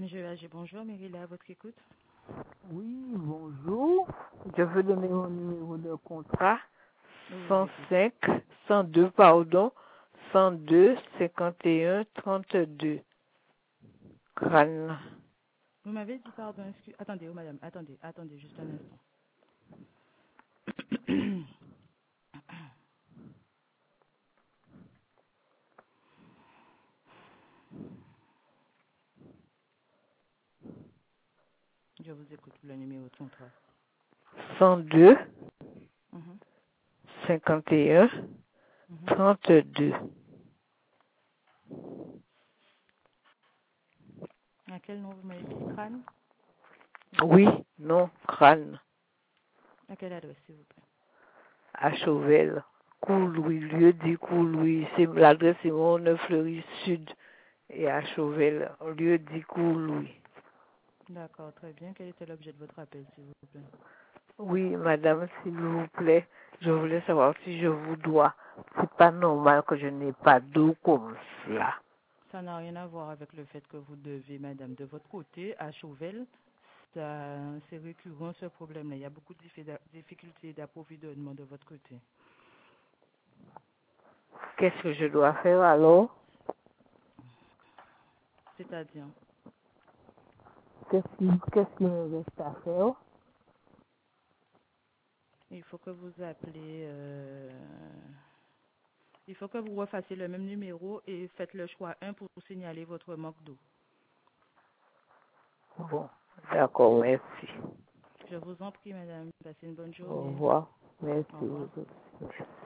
MGEAG, bonjour, Mérila, à votre écoute. Oui, bonjour. Je veux donner mon numéro de contrat. Oui, 105, 102, pardon, 102, 51, 32. Crâne. vous m'avez dit pardon, attendez, oh, madame, attendez, juste un instant. Je vous écoute pour le numéro de contrat. 102, Mhm, 51, mhm. 32. À quel nom vous m'avez dit crâne? Oui, non, crâne. À quelle adresse, s'il vous plaît? À Chauvel. Coulouis, lieu dit Coulouis. C'est l'adresse, c'est mon Fleury Sud. Et à Chauvel, lieu dit Coulouis. D'accord, très bien. Quel était l'objet de votre appel, s'il vous plaît? Oui, madame, s'il vous plaît, je voulais savoir si je vous dois. C'est pas normal que je n'ai pas d'eau comme cela. Ça n'a rien à voir avec le fait que vous devez, madame, de votre côté, à Chauvel. C'est récurrent ce problème-là. Il y a beaucoup de difficultés d'approvisionnement de votre côté. Qu'est-ce que je dois faire alors? C'est-à-dire, Qu'est-ce qui me reste à faire? il faut que vous appelez, il faut que vous refassiez le même numéro et faites le choix 1 pour signaler votre manque d'eau. Bon, d'accord, merci. Je vous en prie, madame. Passez une bonne Au journée. revoir. Merci. Au revoir. Merci.